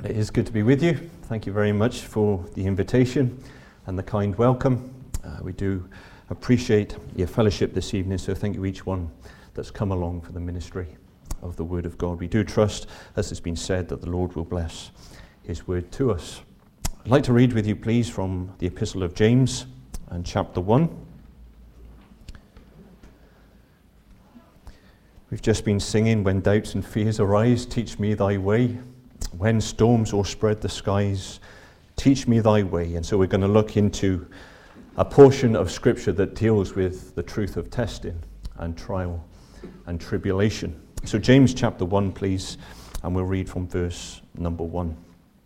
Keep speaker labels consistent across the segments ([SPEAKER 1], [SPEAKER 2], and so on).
[SPEAKER 1] It is good to be with you. Thank you very much for the invitation and the kind welcome. We do appreciate your fellowship this evening, so thank you each one that's come along for the ministry of the Word of God. We do trust, as has been said, that the Lord will bless His Word to us. I'd like to read with you, please, from the Epistle of James and chapter 1. We've just been singing, "When doubts and fears arise, teach me thy way. When storms o'erspread the skies, teach me thy way." And so we're going to look into a portion of Scripture that deals with the truth of testing and trial and tribulation. So James chapter 1, please, and we'll read from verse number 1.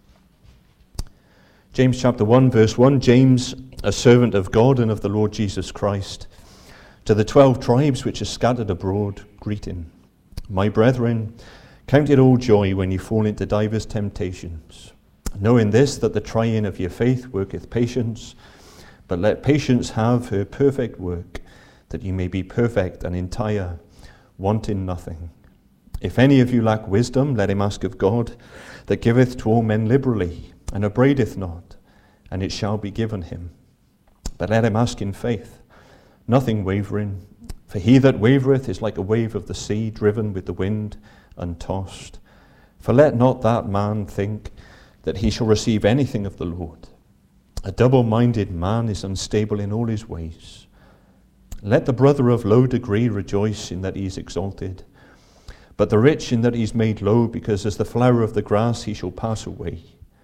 [SPEAKER 1] James chapter 1, verse 1, "James, a servant of God and of the Lord Jesus Christ, to the 12 tribes which are scattered abroad, greeting. My brethren, count it all joy when you fall into divers temptations, knowing this, that the trying of your faith worketh patience. But let patience have her perfect work, that you may be perfect and entire, wanting nothing. If any of you lack wisdom, let him ask of God, that giveth to all men liberally, and upbraideth not, and it shall be given him. But let him ask in faith, nothing wavering. For he that wavereth is like a wave of the sea, driven with the wind and tossed. For let not that man think that he shall receive anything of the Lord. A double-minded man is unstable in all his ways. Let the brother of low degree rejoice in that he is exalted, but the rich in that he is made low, because as the flower of the grass he shall pass away.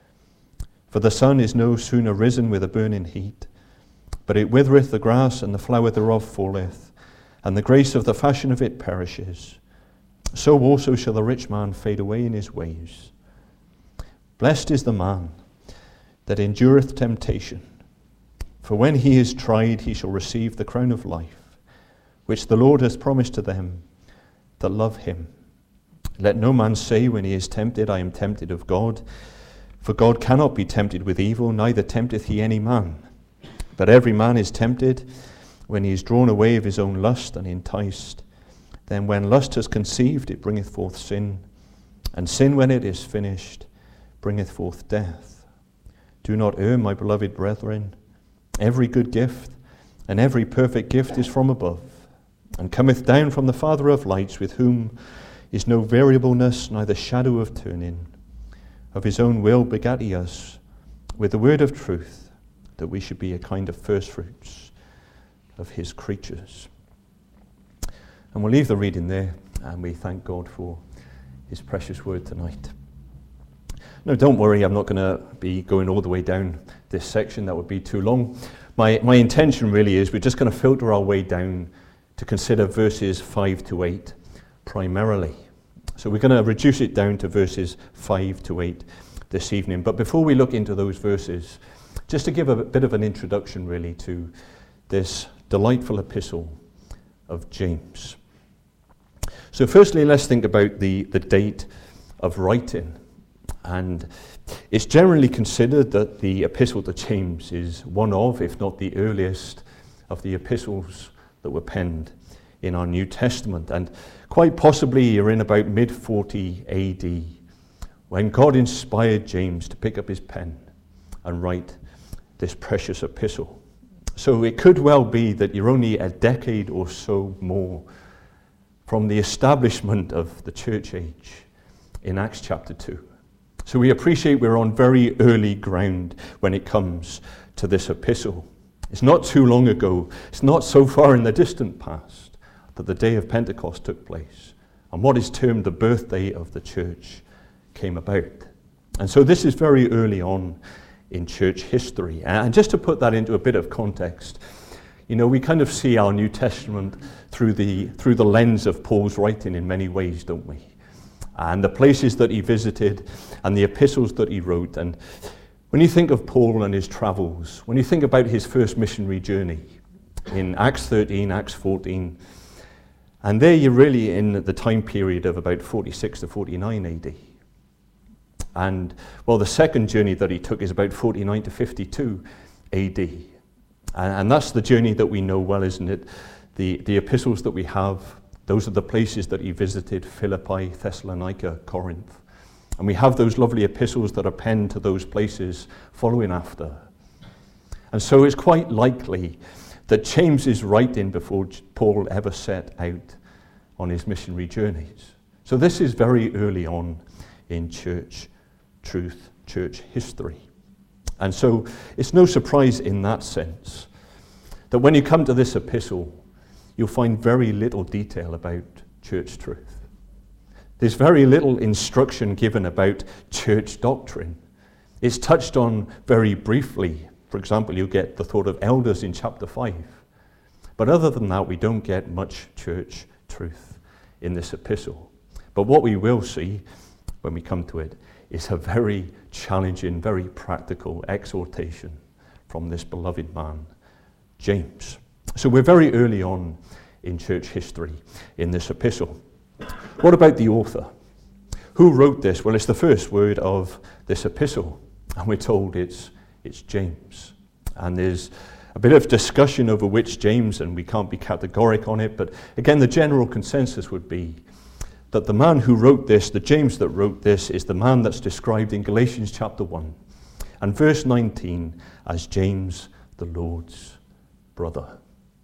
[SPEAKER 1] For the sun is no sooner risen with a burning heat, but it withereth the grass, and the flower thereof falleth, and the grace of the fashion of it perishes. So also shall the rich man fade away in his ways. Blessed is the man that endureth temptation, for when he is tried, he shall receive the crown of life, which the Lord hath promised to them that love him. Let no man say when he is tempted, I am tempted of God. For God cannot be tempted with evil, neither tempteth he any man. But every man is tempted when he is drawn away of his own lust and enticed. Then when lust has conceived, it bringeth forth sin. And sin, when it is finished, bringeth forth death. Do not err, my beloved brethren. Every good gift and every perfect gift is from above, and cometh down from the Father of lights, with whom is no variableness, neither shadow of turning. Of his own will begat he us with the word of truth, that we should be a kind of first fruits of his creatures. And we'll leave the reading there, and we thank God for his precious word tonight. No, don't worry, I'm not going to be going all the way down this section. That would be too long. My intention really is we're just going to filter our way down to consider verses 5 to 8 primarily. So we're going to reduce it down to verses 5 to 8 this evening. But before we look into those verses, just to give a bit of an introduction really to this delightful epistle of James. So firstly, let's think about the date of writing. And it's generally considered that the epistle to James is one of, if not the earliest, of the epistles that were penned in our New Testament. And quite possibly you're in about mid-40 AD, when God inspired James to pick up his pen and write this precious epistle. So it could well be that you're only a decade or so more from the establishment of the church age in Acts chapter 2. So we appreciate we're on very early ground when it comes to this epistle. It's not too long ago, it's not so far in the distant past that the day of Pentecost took place, and what is termed the birthday of the church came about. And so this is very early on in church history. And just to put that into a bit of context, you know, we kind of see our New Testament through the lens of Paul's writing in many ways, don't we? And the places that he visited and the epistles that he wrote. And when you think of Paul and his travels, when you think about his first missionary journey in Acts 13, Acts 14, and there you're really in the time period of about 46 to 49 AD. And, well, the second journey that he took is about 49 to 52 AD. And that's the journey that we know well, isn't it? The epistles that we have, those are the places that he visited: Philippi, Thessalonica, Corinth. And we have those lovely epistles that are penned to those places following after. And so it's quite likely that James is writing before Paul ever set out on his missionary journeys. So this is very early on in church truth, church history. And so it's no surprise in that sense that when you come to this epistle, you'll find very little detail about church truth. There's very little instruction given about church doctrine. It's touched on very briefly. For example, you get the thought of elders in chapter 5. But other than that, we don't get much church truth in this epistle. But what we will see when we come to it is a very challenging, very practical exhortation from this beloved man, James. So we're very early on in church history in this epistle. What about the author? Who wrote this? Well, it's the first word of this epistle, and we're told it's James. And there's a bit of discussion over which James, and we can't be categoric on it, but again, the general consensus would be that the man who wrote this, the James that wrote this, is the man that's described in Galatians chapter 1 and verse 19 as James, the Lord's brother.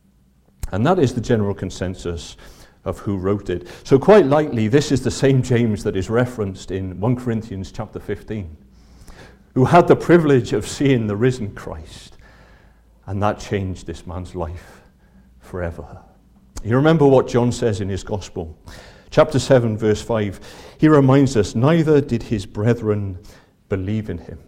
[SPEAKER 1] And that is the general consensus of who wrote it. So quite likely, this is the same James that is referenced in 1 Corinthians chapter 15. Who had the privilege of seeing the risen Christ. And that changed this man's life forever. You remember what John says in his gospel. Chapter 7, verse 5. He reminds us, neither did his brethren believe in him.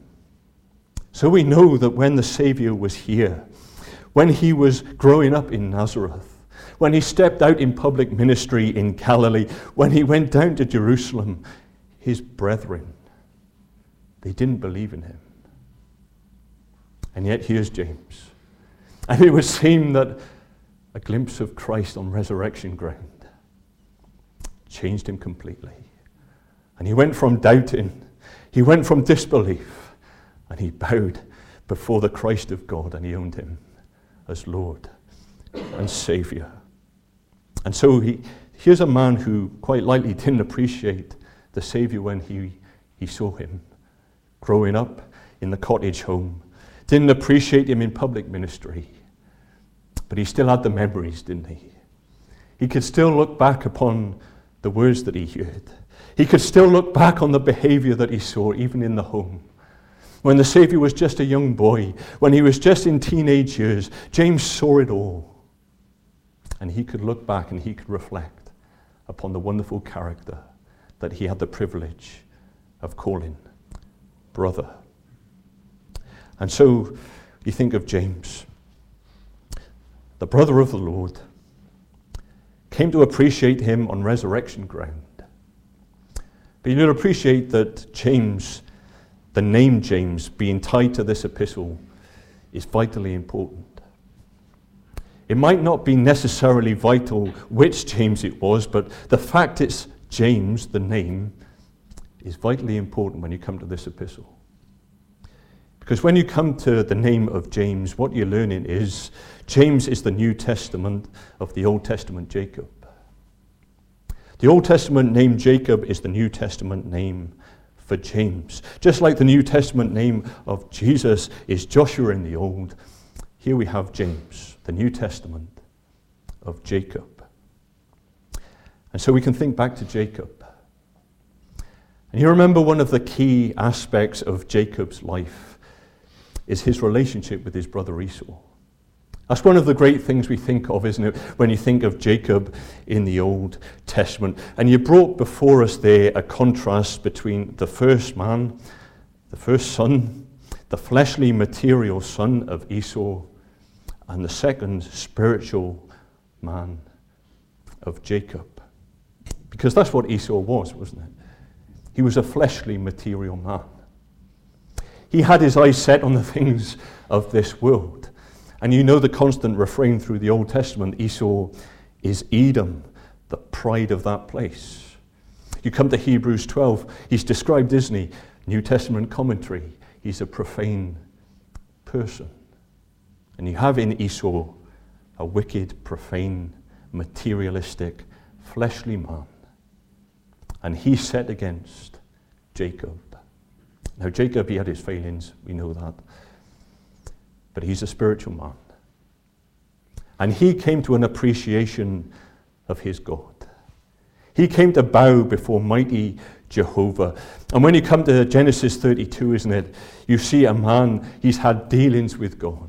[SPEAKER 1] So we know that when the Savior was here, when he was growing up in Nazareth, when he stepped out in public ministry in Galilee, when he went down to Jerusalem, his brethren, they didn't believe in him. And yet here's James. And it would seem that a glimpse of Christ on resurrection ground changed him completely. And he went from doubting, he went from disbelief, and he bowed before the Christ of God, and he owned him as Lord and Savior. And so here's a man who quite likely didn't appreciate the Savior when he saw him growing up in the cottage home, didn't appreciate him in public ministry, but he still had the memories, didn't he? He could still look back upon the words that he heard. He could still look back on the behavior that he saw, even in the home. When the Savior was just a young boy, when he was just in teenage years, James saw it all. And he could look back and he could reflect upon the wonderful character that he had the privilege of calling brother. And so you think of James, the brother of the Lord, came to appreciate him on resurrection ground. But you'll appreciate that James, the name James, being tied to this epistle is vitally important. It might not be necessarily vital which James it was, but the fact it's James, the name, is vitally important when you come to this epistle. Because when you come to the name of James, what you're learning is James is the New Testament of the Old Testament Jacob. The Old Testament name Jacob is the New Testament name for James. Just like the New Testament name of Jesus is Joshua in the Old, here we have James, the New Testament of Jacob. And so we can think back to Jacob. And you remember one of the key aspects of Jacob's life is his relationship with his brother Esau. That's one of the great things we think of, isn't it, when you think of Jacob in the Old Testament. And you brought before us there a contrast between the first man, the first son, the fleshly material son of Esau, and the second spiritual man of Jacob. Because that's what Esau was, wasn't it? He was a fleshly material man. He had his eyes set on the things of this world. And you know the constant refrain through the Old Testament, Esau is Edom, the pride of that place. You come to Hebrews 12, he's described, isn't he? New Testament commentary, he's a profane person. And you have in Esau a wicked, profane, materialistic, fleshly man. And he's set against Jacob. Now, Jacob, he had his failings, we know that. But he's a spiritual man. And he came to an appreciation of his God. He came to bow before mighty Jehovah. And when you come to Genesis 32, isn't it, you see a man, he's had dealings with God.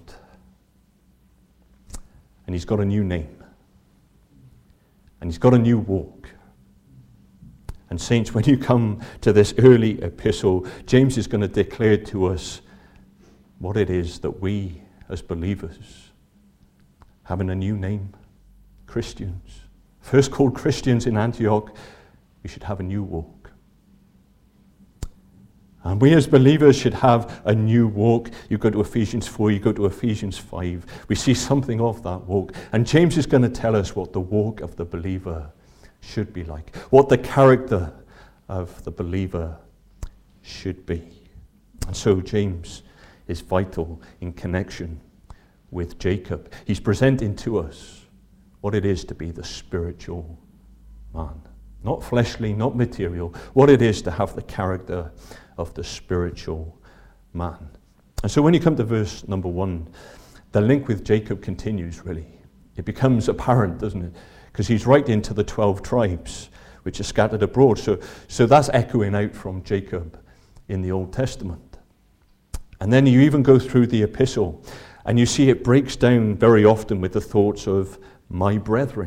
[SPEAKER 1] And he's got a new name. And he's got a new walk. And saints, when you come to this early epistle, James is going to declare to us what it is that we, as believers, having a new name, Christians, first called Christians in Antioch, we should have a new walk. And we as believers should have a new walk. You go to Ephesians 4, you go to Ephesians 5. We see something of that walk. And James is going to tell us what the walk of the believer should be like, what the character of the believer should be. And so James is vital in connection with Jacob. He's presenting to us what it is to be the spiritual man. Not fleshly, not material. What it is to have the character of the spiritual man. And so when you come to verse number 1, the link with Jacob continues, really. It becomes apparent, doesn't it? Because he's right into the 12 tribes which are scattered abroad. So that's echoing out from Jacob in the Old Testament. And then you even go through the epistle, and you see it breaks down very often with the thoughts of my brethren.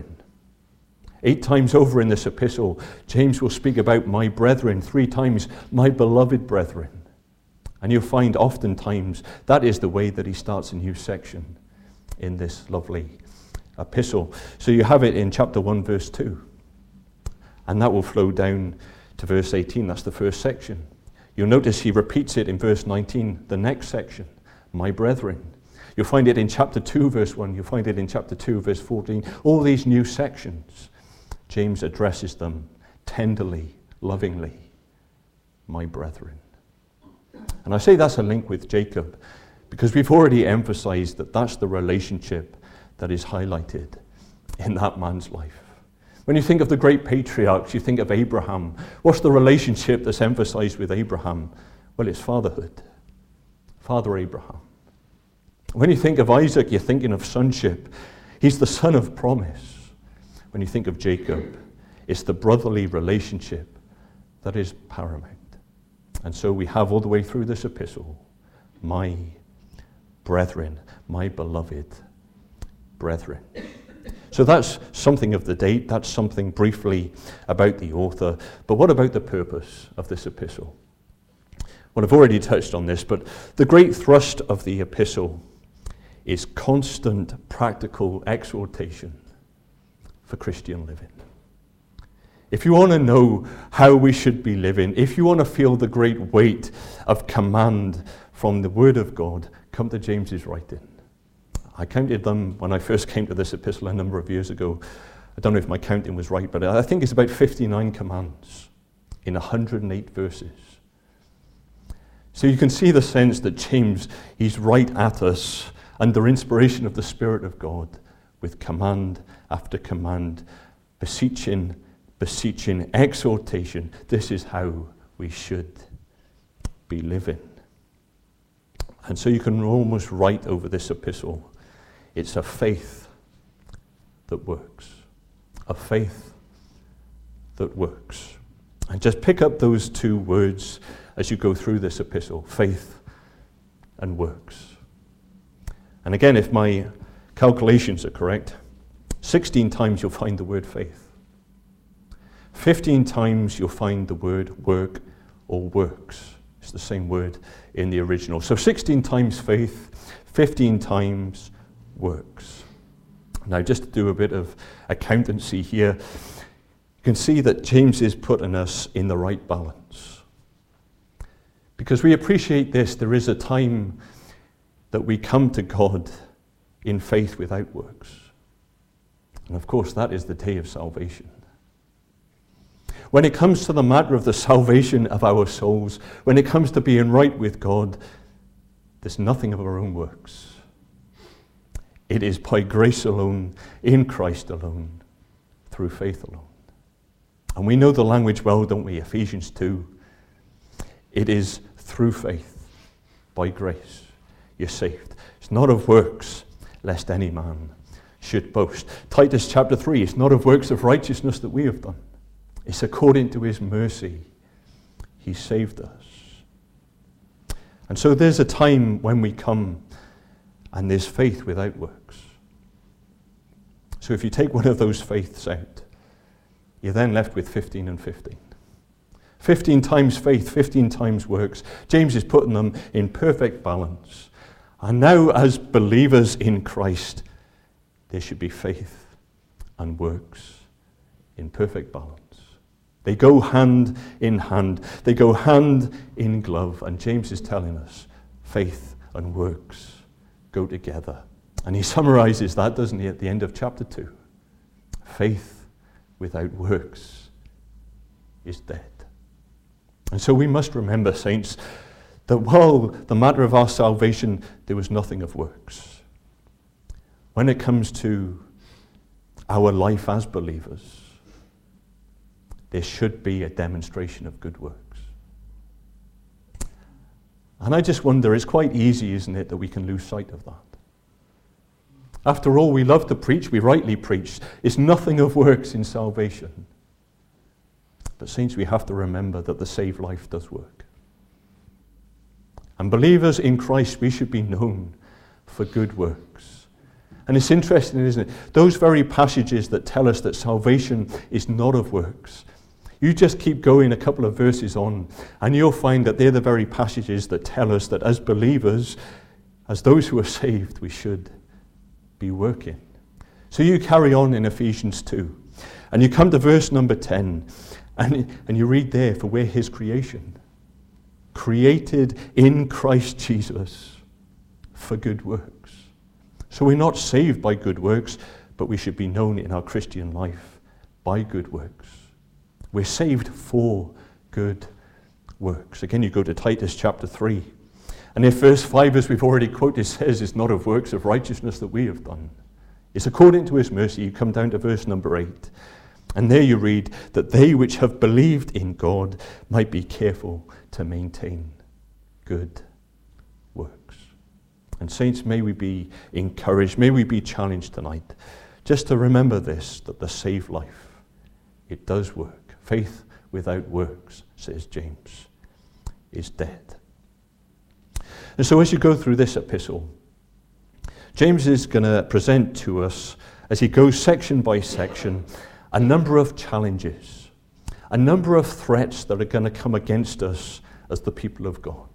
[SPEAKER 1] 8 times over in this epistle, James will speak about my brethren, 3 times my beloved brethren. And you'll find oftentimes that is the way that he starts a new section in this lovely epistle. So you have it in chapter 1, verse 2. And that will flow down to verse 18. That's the first section. You'll notice he repeats it in verse 19, the next section, my brethren. You'll find it in chapter 2, verse 1. You'll find it in chapter 2, verse 14. All these new sections, James addresses them tenderly, lovingly, my brethren. And I say that's a link with Jacob because we've already emphasized that that's the relationship that is highlighted in that man's life. When you think of the great patriarchs, you think of Abraham. What's the relationship that's emphasized with Abraham? Well, it's fatherhood. Father Abraham. When you think of Isaac, you're thinking of sonship. He's the son of promise. When you think of Jacob, it's the brotherly relationship that is paramount. And so we have all the way through this epistle, my brethren, my beloved brethren. So that's something of the date, that's something briefly about the author. But what about the purpose of this epistle? Well, I've already touched on this, but the great thrust of the epistle is constant practical exhortation for Christian living. If you want to know how we should be living, if you want to feel the great weight of command from the Word of God, come to James's writing. I counted them when I first came to this epistle a number of years ago. I don't know if my counting was right, but I think it's about 59 commands in 108 verses. So you can see the sense that James, he's right at us under inspiration of the Spirit of God with command after command, beseeching, exhortation. This is how we should be living. And so you can almost write over this epistle, it's a faith that works. A faith that works. And just pick up those 2 words as you go through this epistle, faith and works. And again, if my calculations are correct, 16 times you'll find the word faith. 15 times you'll find the word work or works. It's the same word in the original. So 16 times faith, 15 times works. Now, just to do a bit of accountancy here, you can see that James is putting us in the right balance. Because we appreciate this, there is a time that we come to God in faith without works. And of course, that is the day of salvation. When it comes to the matter of the salvation of our souls, when it comes to being right with God, there's nothing of our own works. It is by grace alone, in Christ alone, through faith alone. And we know the language well, don't we? Ephesians 2. It is through faith, by grace, you're saved. It's not of works, lest any man should boast. Titus chapter 3, it's not of works of righteousness that we have done. It's according to his mercy. He saved us. And so there's a time when we come and there's faith without works. So if you take one of those faiths out, you're then left with 15 and 15. 15 times faith, 15 times works. James is putting them in perfect balance. And now as believers in Christ, there should be faith and works in perfect balance. They go hand in hand. They go hand in glove. And James is telling us faith and works go together. And he summarizes that, doesn't he, at the end of chapter 2. Faith without works is dead. And so we must remember, saints, that while the matter of our salvation, there was nothing of works. When it comes to our life as believers, there should be a demonstration of good works. And I just wonder, it's quite easy, isn't it, that we can lose sight of that. After all, we love to preach, we rightly preach. It's nothing of works in salvation. But saints, we have to remember that the saved life does work. And believers in Christ, we should be known for good works. And it's interesting, isn't it? Those very passages that tell us that salvation is not of works. You just keep going a couple of verses on, and you'll find that they're the very passages that tell us that as believers, as those who are saved, we should be working. So you carry on in Ephesians 2, and you come to verse number 10, and you read there, for we're his creation, created in Christ Jesus for good works. So we're not saved by good works, but we should be known in our Christian life by good works. We're saved for good works. Again, you go to Titus chapter 3. And if verse 5, as we've already quoted, says it's not of works of righteousness that we have done. It's according to his mercy. You come down to verse number 8. And there you read that they which have believed in God might be careful to maintain good works. And saints, may we be encouraged, may we be challenged tonight, just to remember this, that the saved life, it does work. Faith without works, says James, is dead. And so as you go through this epistle, James is going to present to us, as he goes section by section, a number of challenges, a number of threats that are going to come against us as the people of God.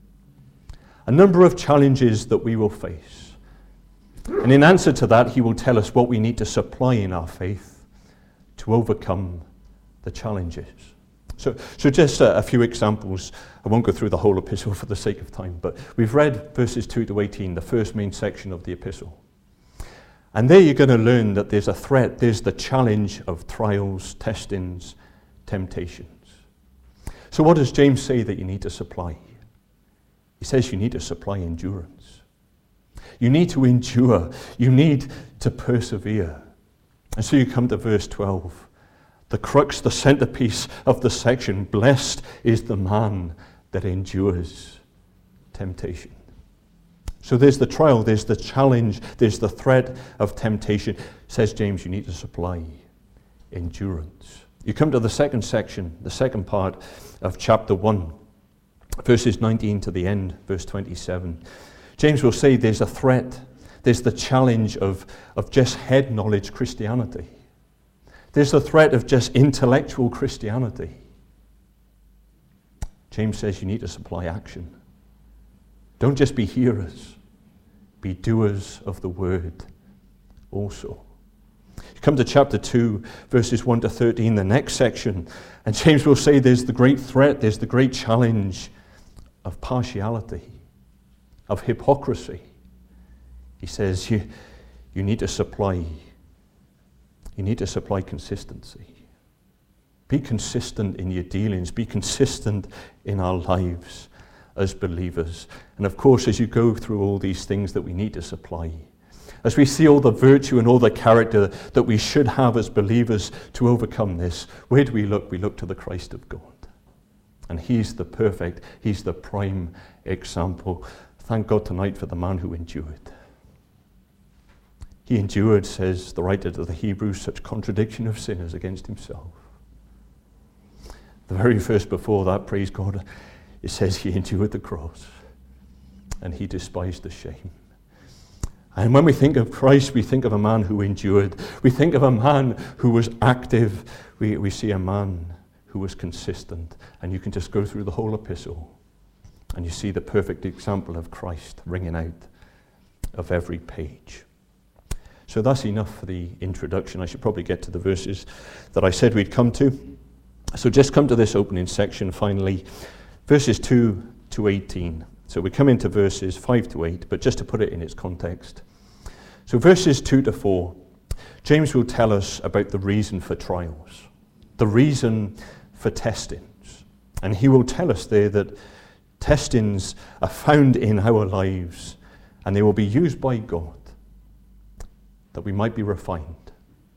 [SPEAKER 1] A number of challenges that we will face. And in answer to that, he will tell us what we need to supply in our faith to overcome the challenges. So just a few examples. I won't go through the whole epistle for the sake of time, but we've read verses 2 to 18, the first main section of the epistle. And there you're going to learn that there's a threat, there's the challenge of trials, testings, temptations. So what does James say that you need to supply? He says you need to supply endurance. You need to endure. You need to persevere. And so you come to verse 12. The crux, the centerpiece of the section, blessed is the man that endures temptation. So there's the trial, there's the challenge, there's the threat of temptation. Says James, you need to supply endurance. You come to the second section, the second part of chapter 1, verses 19 to the end, verse 27. James will say there's a threat, there's the challenge of just head knowledge Christianity. There's the threat of just intellectual Christianity. James says you need to supply action. Don't just be hearers, be doers of the word also. You come to chapter 2, verses 1 to 13, the next section, and James will say there's the great threat, there's the great challenge of partiality, of hypocrisy. He says you need to supply consistency. Be consistent in your dealings. Be consistent in our lives as believers. And of course, as you go through all these things that we need to supply, as we see all the virtue and all the character that we should have as believers to overcome this, where do we look? We look to the Christ of God. And he's the perfect, he's the prime example. Thank God tonight for the man who endured. He endured, says the writer to the Hebrews, such contradiction of sinners against himself. The very verse before that, praise God, it says he endured the cross and he despised the shame. And when we think of Christ, we think of a man who endured. We think of a man who was active. We see a man who was consistent. And you can just go through the whole epistle and you see the perfect example of Christ ringing out of every page. So that's enough for the introduction. I should probably get to the verses that I said we'd come to. So just come to this opening section finally, verses 2 to 18. So we come into verses 5 to 8, but just to put it in its context. So verses 2 to 4, James will tell us about the reason for trials, the reason for testings. And he will tell us there that testings are found in our lives and they will be used by God that we might be refined,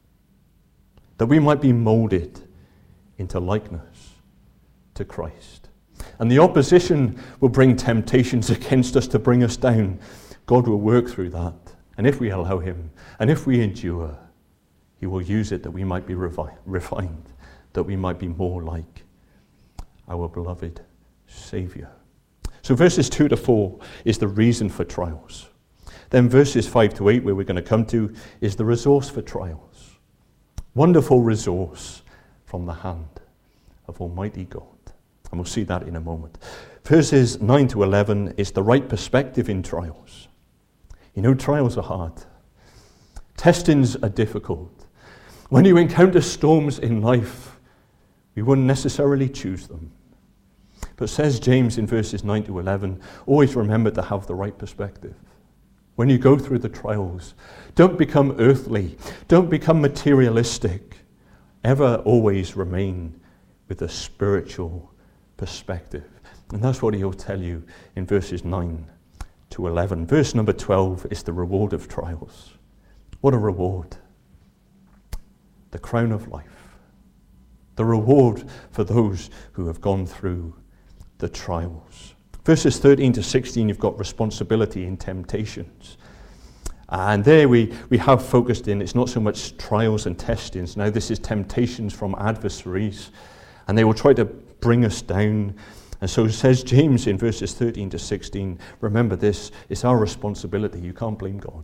[SPEAKER 1] that we might be molded into likeness to Christ. And the opposition will bring temptations against us to bring us down. God will work through that. And if we allow him, and if we endure, he will use it that we might be refined, that we might be more like our beloved Saviour. So verses 2 to 4 is the reason for trials. Then verses 5 to 8, where we're going to come to, is the resource for trials. Wonderful resource from the hand of Almighty God. And we'll see that in a moment. Verses 9 to 11 is the right perspective in trials. You know, trials are hard. Testings are difficult. When you encounter storms in life, we wouldn't necessarily choose them. But says James in verses 9 to 11, always remember to have the right perspective. When you go through the trials, don't become earthly. Don't become materialistic. Ever always remain with a spiritual perspective. And that's what he'll tell you in verses 9 to 11. Verse number 12 is the reward of trials. What a reward. The crown of life. The reward for those who have gone through the trials. Verses 13 to 16, you've got responsibility in temptations. And there we have focused in, it's not so much trials and testings. Now this is temptations from adversaries. And they will try to bring us down. And so says James in verses 13 to 16, remember this, it's our responsibility. You can't blame God.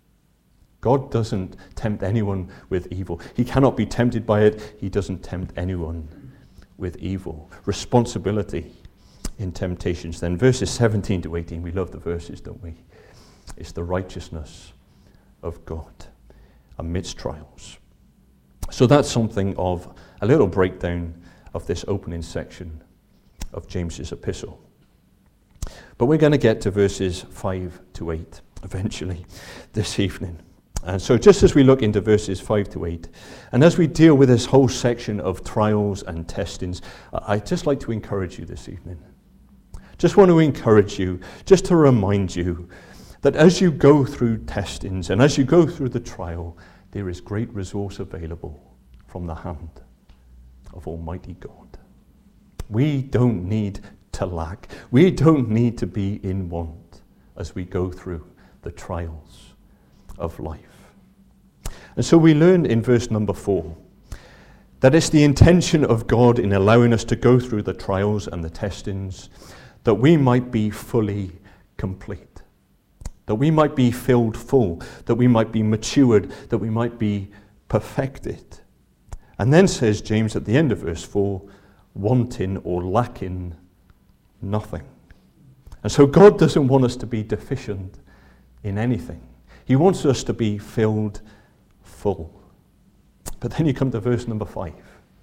[SPEAKER 1] God doesn't tempt anyone with evil. He cannot be tempted by it. He doesn't tempt anyone with evil. Responsibility in temptations. Then verses 17 to 18, we love the verses, don't we? It's the righteousness of God amidst trials. So that's something of a little breakdown of this opening section of James's epistle. But we're going to get to verses 5 to 8 eventually this evening. And so just as we look into verses 5 to 8, and as we deal with this whole section of trials and testings, I'd just like to encourage you this evening. Just want to encourage you, just to remind you that as you go through testings and as you go through the trial, there is great resource available from the hand of Almighty God. We don't need to lack. We don't need to be in want as we go through the trials of life. And so we learn in verse number 4 that it's the intention of God in allowing us to go through the trials and the testings that we might be fully complete, that we might be filled full, that we might be matured, that we might be perfected. And then says James at the end of verse 4, wanting or lacking nothing. And so God doesn't want us to be deficient in anything. He wants us to be filled full. But then you come to verse number 5.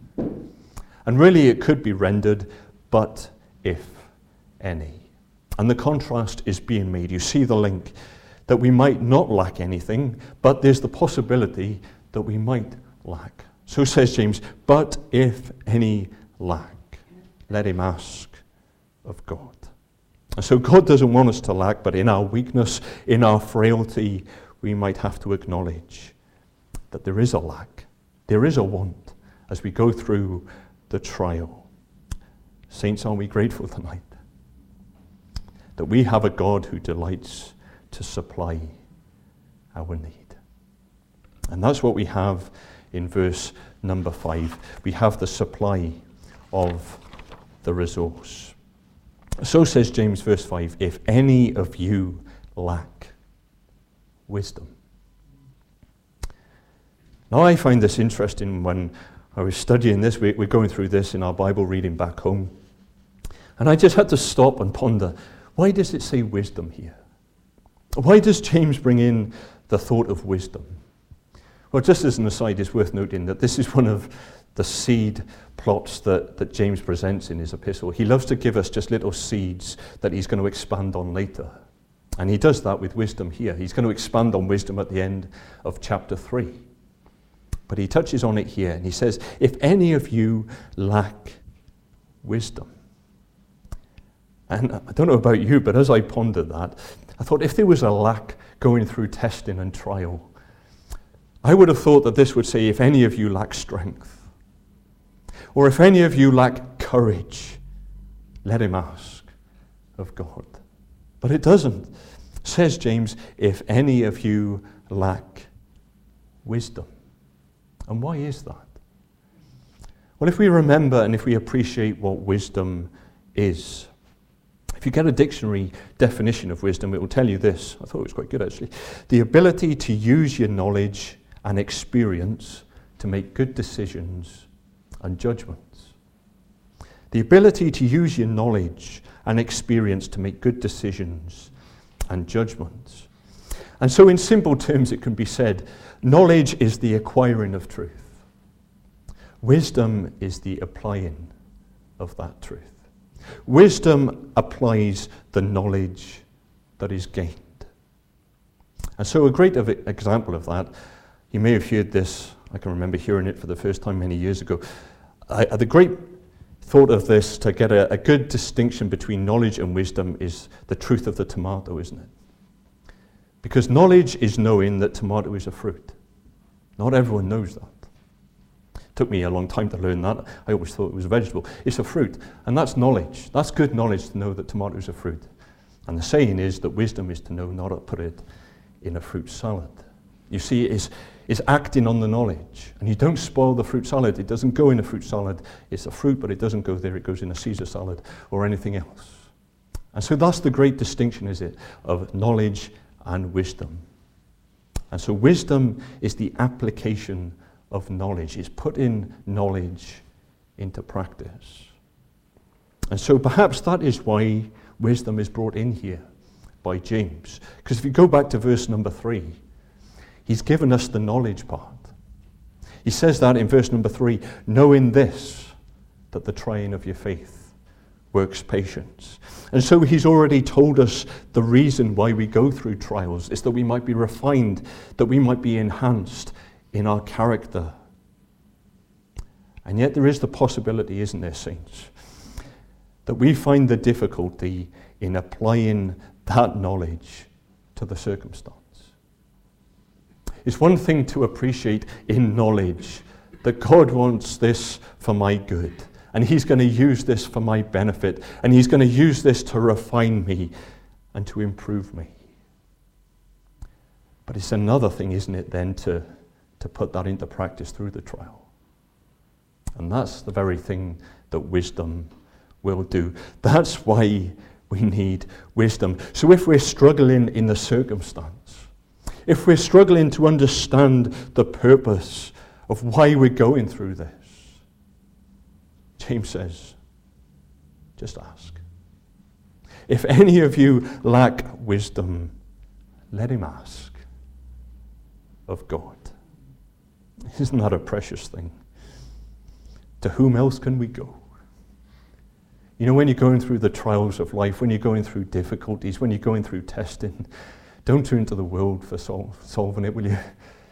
[SPEAKER 1] And really it could be rendered, but if any. And the contrast is being made. You see the link that we might not lack anything, but there's the possibility that we might lack. So says James, but if any lack, let him ask of God. And so God doesn't want us to lack, but in our weakness, in our frailty, we might have to acknowledge that there is a lack, there is a want as we go through the trial. Saints, are we grateful tonight that we have a God who delights to supply our need? And that's what we have in verse number 5. We have the supply of the resource. So says James, verse 5, if any of you lack wisdom. Now I find this interesting. When I was studying this, we're going through this in our Bible reading back home. And I just had to stop and ponder, why does it say wisdom here? Why does James bring in the thought of wisdom? Well, just as an aside, it's worth noting that this is one of the seed plots that James presents in his epistle. He loves to give us just little seeds that he's going to expand on later. And he does that with wisdom here. He's going to expand on wisdom at the end of chapter 3. But he touches on it here, and he says, if any of you lack wisdom. And I don't know about you, but as I pondered that, I thought if there was a lack going through testing and trial, I would have thought that this would say, if any of you lack strength, or if any of you lack courage, let him ask of God. But it doesn't. Says James, if any of you lack wisdom. And why is that? Well, if we remember and if we appreciate what wisdom is, if you get a dictionary definition of wisdom, it will tell you this. I thought it was quite good, actually. The ability to use your knowledge and experience to make good decisions and judgments. The ability to use your knowledge and experience to make good decisions and judgments. And so in simple terms it can be said, knowledge is the acquiring of truth. Wisdom is the applying of that truth. Wisdom applies the knowledge that is gained. And so a great example of that, you may have heard this, I can remember hearing it for the first time many years ago. The great thought of this, to get a good distinction between knowledge and wisdom, is the truth of the tomato, isn't it? Because knowledge is knowing that tomato is a fruit. Not everyone knows that. It took me a long time to learn that. I always thought it was a vegetable. It's a fruit, and that's knowledge. That's good knowledge to know that tomato is a fruit. And the saying is that wisdom is to know not to put it in a fruit salad. You see, it's acting on the knowledge. And you don't spoil the fruit salad. It doesn't go in a fruit salad. It's a fruit, but it doesn't go there. It goes in a Caesar salad or anything else. And so that's the great distinction, is it, of knowledge and wisdom. And so wisdom is the application of knowledge. It's putting knowledge into practice. And so perhaps that is why wisdom is brought in here by James. Because if you go back to verse number 3, he's given us the knowledge part. He says that in verse number 3, knowing this, that the trying of your faith works patience. And so he's already told us the reason why we go through trials is that we might be refined, that we might be enhanced in our character. And yet there is the possibility, isn't there, saints, that we find the difficulty in applying that knowledge to the circumstance. It's one thing to appreciate in knowledge that God wants this for my good, and he's going to use this for my benefit, and he's going to use this to refine me and to improve me. But it's another thing, isn't it, then to put that into practice through the trial. And that's the very thing that wisdom will do. That's why we need wisdom. So if we're struggling in the circumstance, if we're struggling to understand the purpose of why we're going through this, James says, just ask. If any of you lack wisdom, let him ask of God. Isn't that a precious thing? To whom else can we go? You know, when you're going through the trials of life, when you're going through difficulties, when you're going through testing, don't turn to the world for solving it, will you?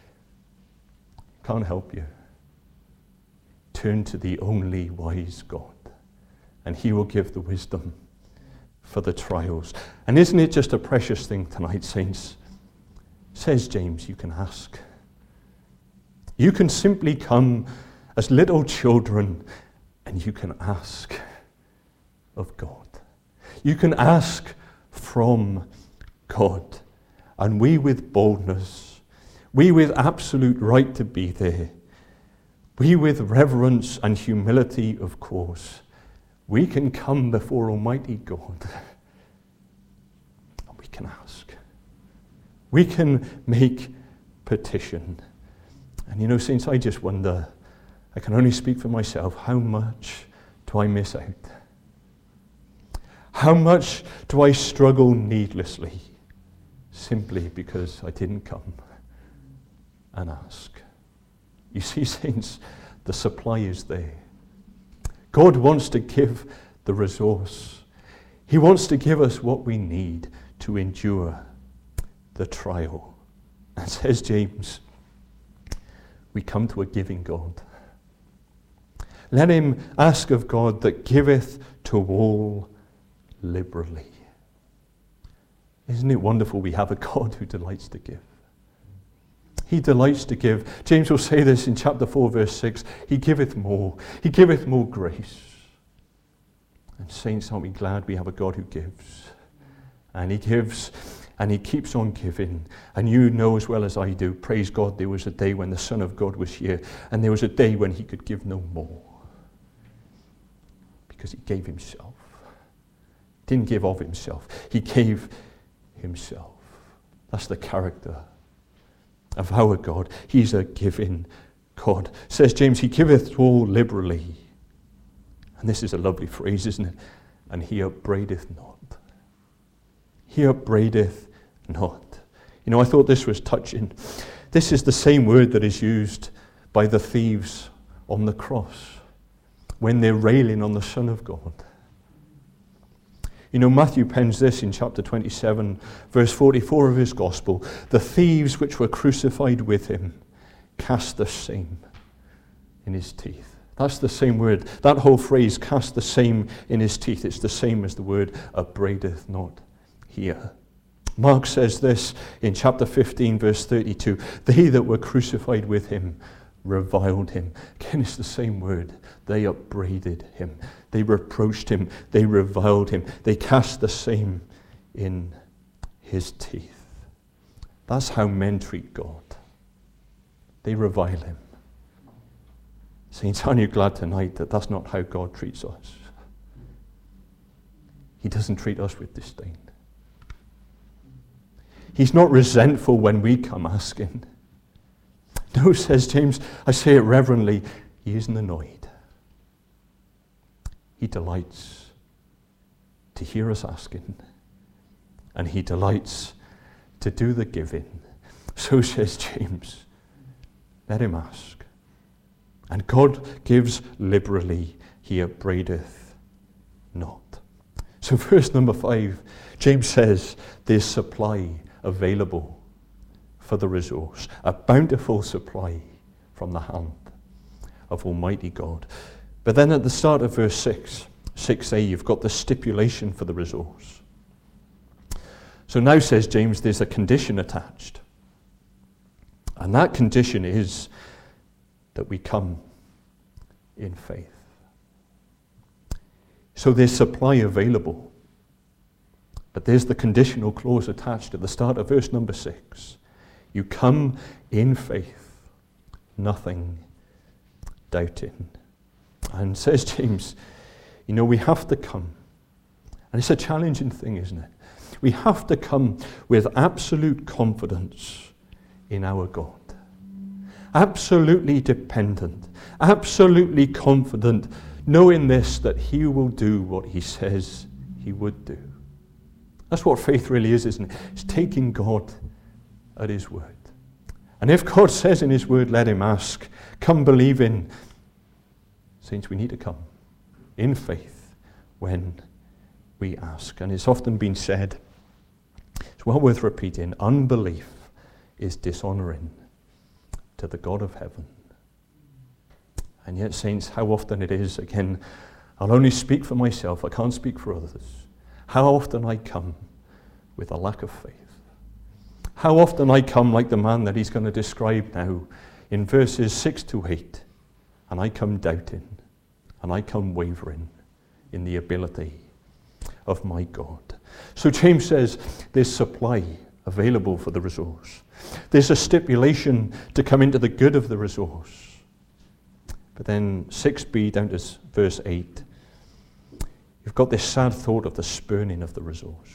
[SPEAKER 1] Can't help you. Turn to the only wise God, and he will give the wisdom for the trials. And isn't it just a precious thing tonight, saints? Says James, you can ask. You can simply come as little children and you can ask. of God. You can ask from God. And we with boldness, we with absolute right to be there, we with reverence and humility, of course, we can come before Almighty God and we can ask. We can make petition. And you know, saints, I just wonder, I can only speak for myself, how much do I miss out? How much do I struggle needlessly simply because I didn't come and ask? You see, saints, the supply is there. God wants to give the resource. He wants to give us what we need to endure the trial. And says James, we come to a giving God. Let him ask of God that giveth to all liberally. Isn't it wonderful we have a God who delights to give? He delights to give. James will say this in chapter 4, verse 6. He giveth more. He giveth more grace. And saints, aren't we glad we have a God who gives? And he gives, and he keeps on giving. And you know as well as I do, praise God, there was a day when the Son of God was here, and there was a day when he could give no more. Because he gave himself. Didn't give of himself. He gave himself. That's the character of our God. He's a giving God. Says James, he giveth all liberally. And this is a lovely phrase, isn't it? And he upbraideth not. He upbraideth not. You know, I thought this was touching. This is the same word that is used by the thieves on the cross when they're railing on the Son of God. You know, Matthew pens this in chapter 27, verse 44 of his gospel. The thieves which were crucified with him cast the same in his teeth. That's the same word. That whole phrase, cast the same in his teeth, it's the same as the word upbraideth not here. Mark says this in chapter 15, verse 32. They that were crucified with him reviled him. Again, it's the same word. They upbraided him. They reproached him. They reviled him. They cast the same in his teeth. That's how men treat God. They revile him. Saints, aren't you glad tonight that that's not how God treats us? He doesn't treat us with disdain. He's not resentful when we come asking. No, says James, I say it reverently, he isn't annoyed. He delights to hear us asking, and he delights to do the giving. So says James, let him ask. And God gives liberally, he upbraideth not. So verse number 5, James says there's supply available for the resource, a bountiful supply from the hand of Almighty God. But then at the start of verse 6a, you've got the stipulation for the resource. So now, says James, there's a condition attached. And that condition is that we come in faith. So there's supply available. But there's the conditional clause attached at the start of verse number 6. You come in faith, nothing doubting. And says James, you know, we have to come. And it's a challenging thing, isn't it? We have to come with absolute confidence in our God. Absolutely dependent, absolutely confident, knowing this, that he will do what he says he would do. That's what faith really is, isn't it? It's taking God at his word. And if God says in his word, let him ask, come believing, saints, we need to come in faith when we ask. And it's often been said, it's well worth repeating, unbelief is dishonoring to the God of heaven. And yet, saints, how often it is, again, I'll only speak for myself, I can't speak for others, how often I come with a lack of faith. How often I come like the man that he's going to describe now in verses 6 to 8, and I come doubting, and I come wavering in the ability of my God. So James says there's supply available for the resource. There's a stipulation to come into the good of the resource. But then 6b down to verse 8, you've got this sad thought of the spurning of the resource.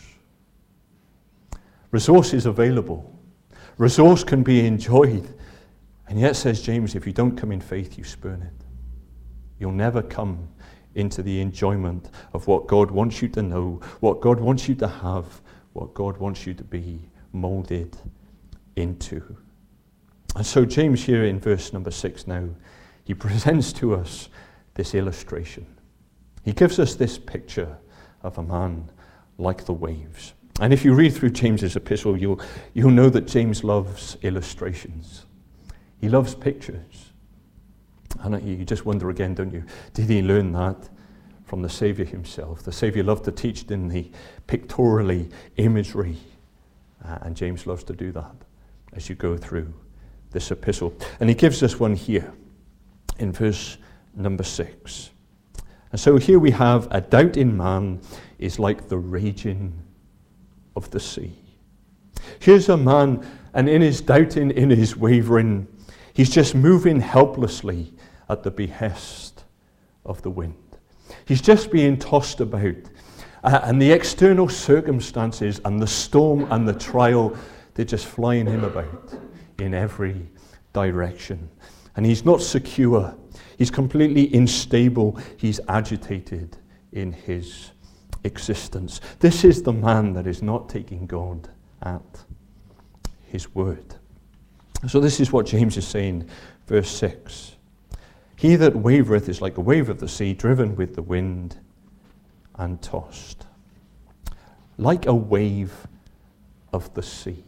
[SPEAKER 1] Resource is available. Resource can be enjoyed. And yet, says James, if you don't come in faith, you spurn it. You'll never come into the enjoyment of what God wants you to know, what God wants you to have, what God wants you to be molded into. And so James here in verse number 6 now, he presents to us this illustration. He gives us this picture of a man like the waves. And if you read through James's epistle, you'll know that James loves illustrations. He loves pictures. And you just wonder again, don't you? Did he learn that from the Saviour himself? The Saviour loved to teach, didn't he? Pictorially, imagery. And James loves to do that as you go through this epistle. And he gives us one here in verse number 6. And so here we have a doubting man is like the raging of the sea. Here's a man, and in his doubting, in his wavering, he's just moving helplessly at the behest of the wind. He's just being tossed about. And the external circumstances and the storm and the trial, they're just flying him about in every direction. And he's not secure. He's completely unstable. He's agitated in his existence. This is the man that is not taking God at his word. So this is what James is saying, verse 6. He that wavereth is like a wave of the sea, driven with the wind and tossed. Like a wave of the sea.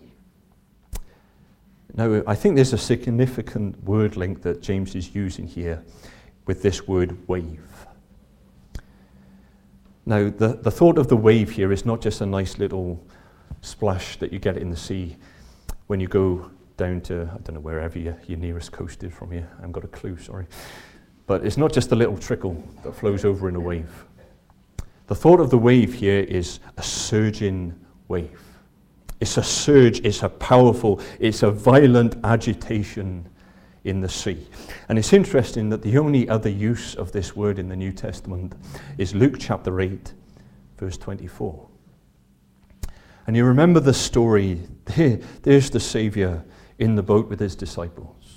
[SPEAKER 1] Now, I think there's a significant word link that James is using here with this word wave. Now, the thought of the wave here is not just a nice little splash that you get in the sea when you go down to, I don't know, wherever your nearest coast is from here. I haven't got a clue, sorry. But it's not just a little trickle that flows over in a wave. The thought of the wave here is a surging wave. It's a surge, it's a powerful, it's a violent agitation in the sea. And it's interesting that the only other use of this word in the New Testament is Luke chapter 8, verse 24. And you remember the story, there's the Saviour in the boat with his disciples.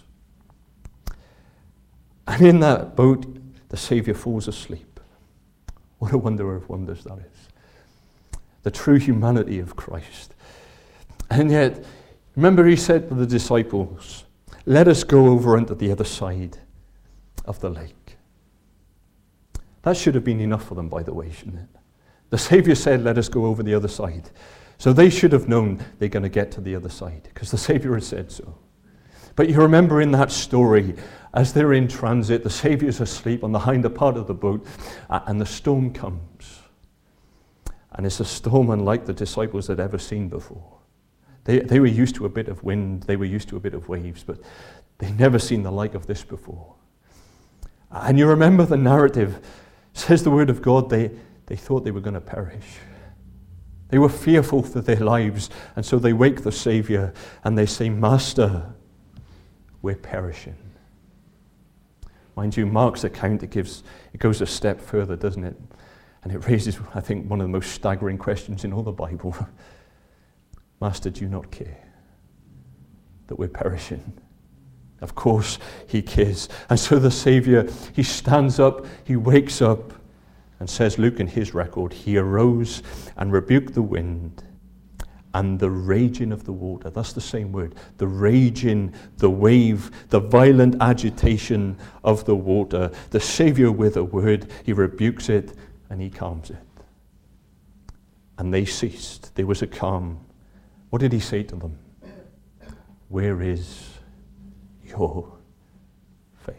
[SPEAKER 1] And in that boat, the Saviour falls asleep. What a wonder of wonders that is. The true humanity of Christ. And yet, remember he said to the disciples, let us go over onto the other side of the lake. That should have been enough for them, by the way, shouldn't it? The Saviour said, let us go over the other side. So they should have known they're going to get to the other side, because the Saviour had said so. But you remember in that story, as they're in transit, the Saviour's asleep on the hinder part of the boat, and the storm comes. And it's a storm unlike the disciples had ever seen before. They were used to a bit of wind, they were used to a bit of waves, but they'd never seen the like of this before. And you remember the narrative, says the word of God, they thought they were going to perish. They were fearful for their lives, and so they wake the Saviour and they say, Master, we're perishing. Mind you, Mark's account, it goes a step further, doesn't it? And it raises, I think, one of the most staggering questions in all the Bible. Master, do you not care that we're perishing? Of course he cares. And so the Saviour, he stands up, he wakes up, and says, Luke in his record, he arose and rebuked the wind and the raging of the water. That's the same word. The raging, the wave, the violent agitation of the water. The Saviour with a word, he rebukes it and he calms it. And they ceased. There was a calm. What did he say to them? Where is your faith?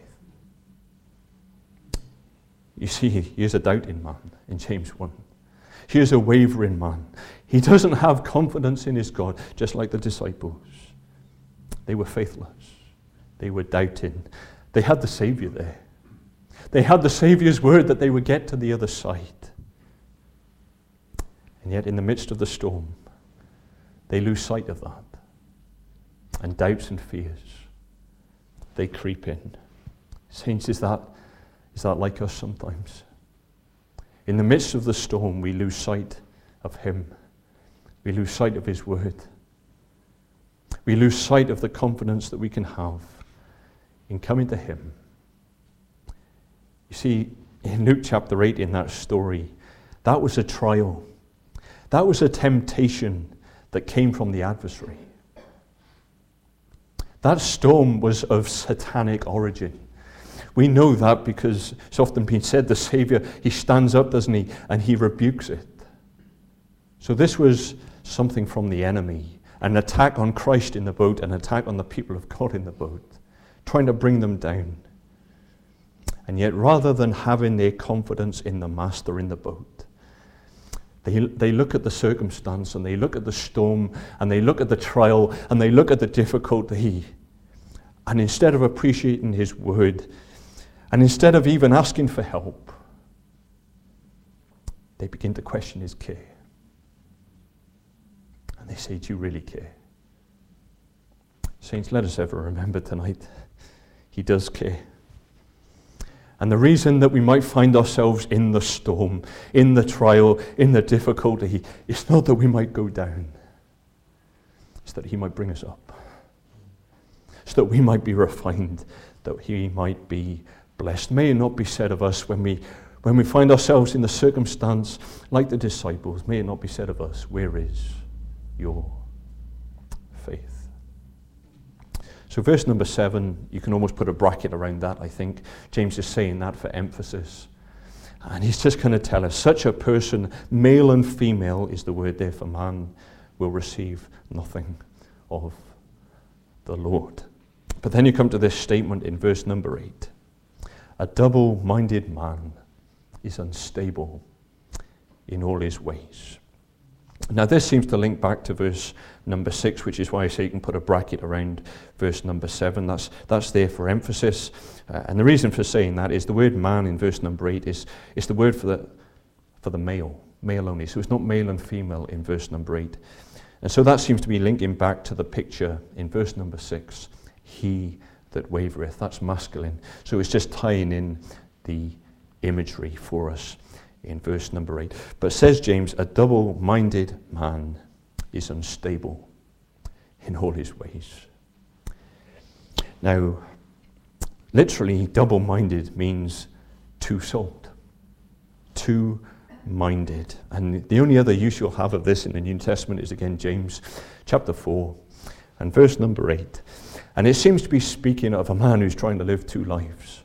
[SPEAKER 1] You see, here's a doubting man in James 1. Here's a wavering man. He doesn't have confidence in his God, just like the disciples. They were faithless. They were doubting. They had the Saviour there. They had the Saviour's word that they would get to the other side. And yet in the midst of the storm, they lose sight of that. And doubts and fears, they creep in. Saints, is that like us sometimes? In the midst of the storm, we lose sight of Him. We lose sight of His word. We lose sight of the confidence that we can have in coming to Him. You see, in Luke chapter 8, in that story, that was a trial. That was a temptation that came from the adversary. That storm was of satanic origin. We know that because it's often been said the Savior, He stands up, doesn't He, and He rebukes it. So this was something from the enemy, an attack on Christ in the boat, an attack on the people of God in the boat, trying to bring them down. And yet rather than having their confidence in the Master in the boat, they look at the circumstance and they look at the storm and they look at the trial and they look at the difficulty. And instead of appreciating His word and instead of even asking for help, they begin to question His care. And they say, do you really care? Saints, let us ever remember tonight, He does care. And the reason that we might find ourselves in the storm, in the trial, in the difficulty, is not that we might go down. It's that He might bring us up. So that we might be refined, that He might be blessed. May it not be said of us when we find ourselves in the circumstance like the disciples, may it not be said of us, where is your faith? So verse number 7, you can almost put a bracket around that, I think. James is saying that for emphasis. And he's just going to tell us, such a person, male and female is the word there for man, will receive nothing of the Lord. But then you come to this statement in verse number 8. A double-minded man is unstable in all his ways. Now this seems to link back to verse number 6, which is why I say you can put a bracket around verse number 7. That's there for emphasis. And the reason for saying that is the word man in verse number 8 is the word for the male only. So it's not male and female in verse number 8. And so that seems to be linking back to the picture in verse number 6. He that wavereth, that's masculine. So it's just tying in the imagery for us in verse number 8. But says James, a double-minded man is unstable in all his ways. Now, literally, double-minded means two-souled, two-minded. And the only other use you'll have of this in the New Testament is, again, James chapter 4 and verse number 8. And it seems to be speaking of a man who's trying to live two lives.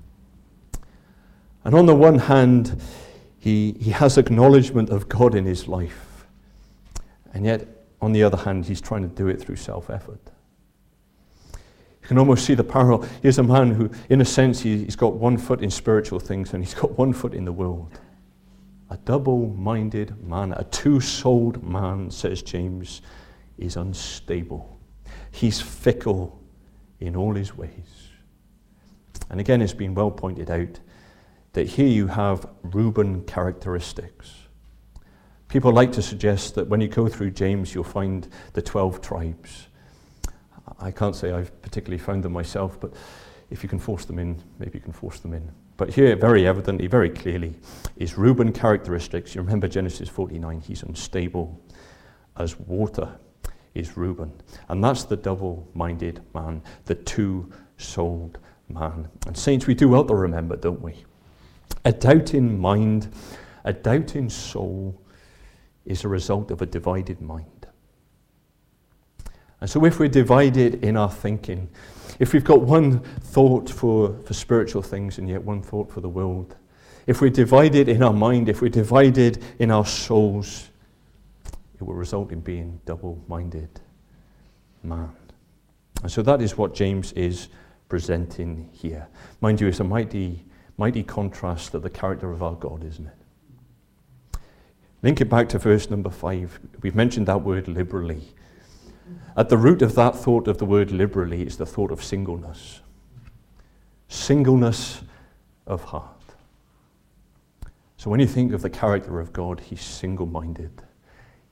[SPEAKER 1] And on the one hand, he has acknowledgement of God in his life. And yet, on the other hand, he's trying to do it through self-effort. You can almost see the parallel. Here's a man who, in a sense, he's got one foot in spiritual things and he's got one foot in the world. A double-minded man, a two-souled man, says James, is unstable. He's fickle in all his ways. And again, it's been well pointed out that here you have Reuben characteristics. People like to suggest that when you go through James, you'll find the 12 tribes. I can't say I've particularly found them myself, but if you can force them in, maybe you can force them in. But here, very evidently, very clearly, is Reuben characteristics. You remember Genesis 49, he's unstable as water is Reuben. And that's the double-minded man, the two-souled man. And saints, we do well to remember, don't we? A doubting mind, a doubting soul is a result of a divided mind. And so if we're divided in our thinking, if we've got one thought for spiritual things and yet one thought for the world, if we're divided in our mind, if we're divided in our souls, it will result in being double-minded man. And so that is what James is presenting here. Mind you, it's a mighty contrast to the character of our God, isn't it? Link it back to verse number 5. We've mentioned that word liberally. At the root of that thought of the word liberally is the thought of singleness. Singleness of heart. So when you think of the character of God, he's single-minded.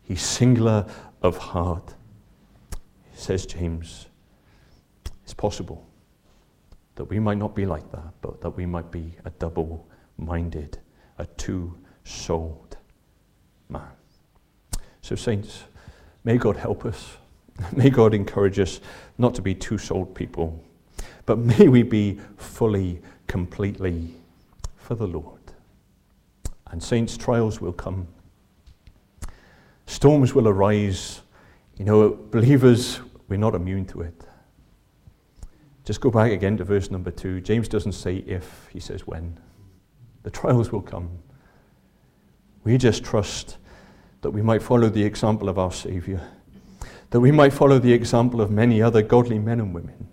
[SPEAKER 1] He's singular of heart. Says James, it's possible that we might not be like that, but that we might be a double-minded, a two-souled man. So saints, may God help us. May God encourage us not to be two-souled people, but may we be fully, completely for the Lord. And saints, trials will come. Storms will arise. You know, believers, we're not immune to it. Just go back again to verse number 2. James doesn't say if, he says when. The trials will come. We just trust that we might follow the example of our Saviour, that we might follow the example of many other godly men and women,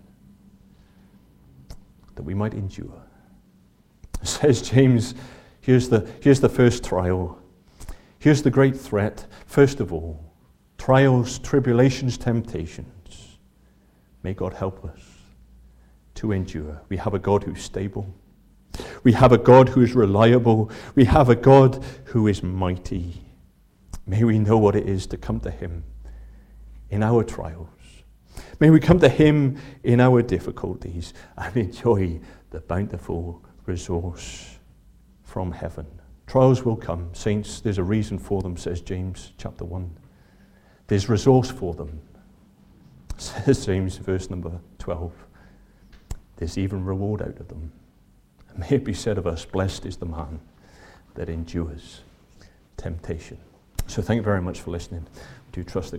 [SPEAKER 1] that we might endure. Says James, here's the first trial. Here's the great threat. First of all, trials, tribulations, temptations. May God help us to endure. We have a God who's stable. We have a God who is reliable. We have a God who is mighty. May we know what it is to come to him in our trials. May we come to him in our difficulties and enjoy the bountiful resource from heaven. Trials will come. Saints, there's a reason for them, says James chapter 1. There's resource for them, says James, verse number 12. There's even reward out of them. And may it be said of us, blessed is the man that endures temptation. So thank you very much for listening. I do trust that